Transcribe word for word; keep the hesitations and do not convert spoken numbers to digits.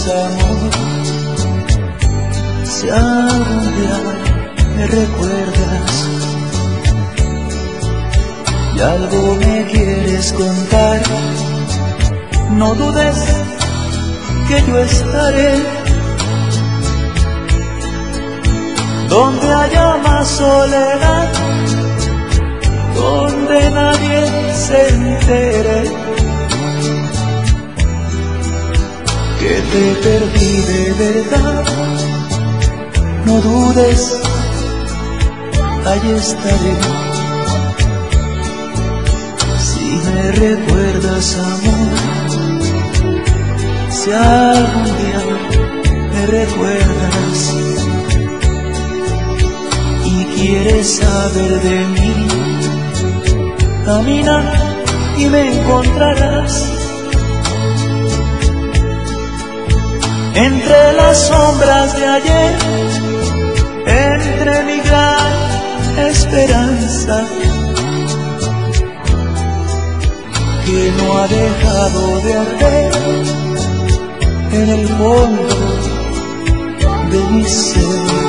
amor, si algún día me recuerdas y algo me quieres contar, no dudes que yo estaré donde haya más soledad, donde nadie se entere que te perdí de verdad. No dudes, allí estaré. Si me recuerdas, amor, si algún día me recuerdas y quieres saber de mí, camina y me encontrarás entre las sombras de ayer, entre mi gran esperanza que no ha dejado de arder en el fondo de mi ser.